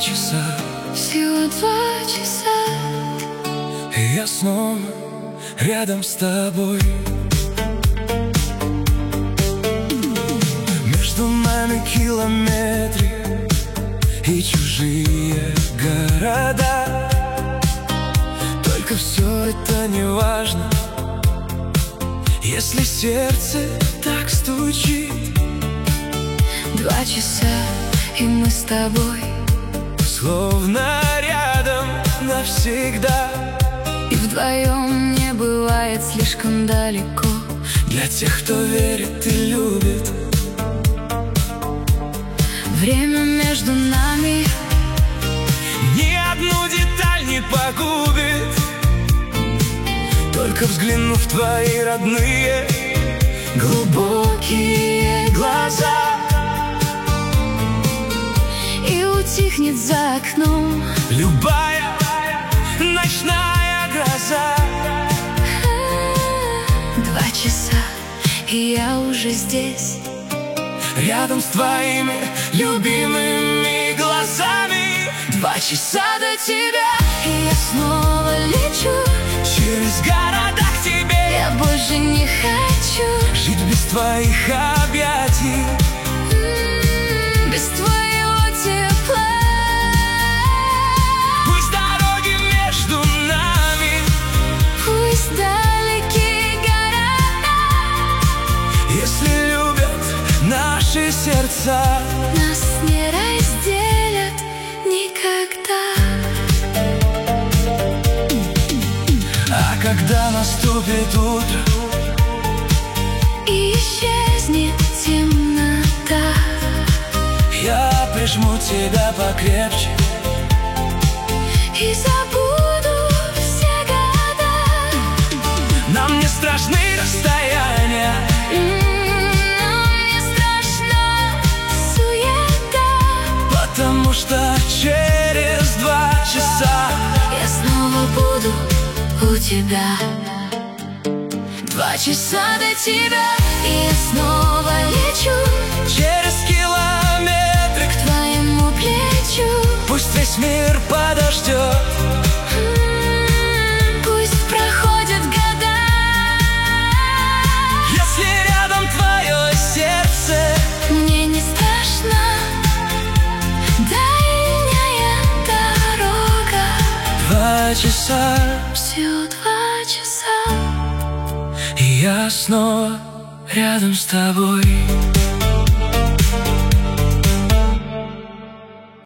часа. Всего 2 часа. И я снова рядом с тобой. Между нами километры и чужие города. Только все это не важно, если сердце так стучит. 2 часа, и мы с тобой Словно рядом навсегда. И вдвоем не бывает слишком далеко. Для тех, кто верит и любит. Время между нами Ни одну деталь не погубит. Только взглянув в твои родные глубокие глаза, и утихнет за окном любая ночная гроза. 2 часа, и я уже здесь, Рядом с твоими любимыми глазами. 2 часа до тебя, и я снова лечу. Через города к тебе. Я больше не хочу Жить без твоих объятий, без твоего тепла. пусть дороги между нами, Пусть далекие города если любят наши сердца, нас не разделят никогда. а когда наступит утро И исчезнет темнота, я прижму тебя покрепче и забуду все года. Нам не страшны расстояния, Нам не страшна суета, потому что через 2 часа я снова буду у тебя. 2 часа до тебя, и я снова лечу через километры. к твоему плечу. Пусть весь мир подождет, Пусть проходят года, если рядом твое сердце. мне не страшно дальняя дорога. 2 часа, Всего 2 часа. и я снова рядом с тобой.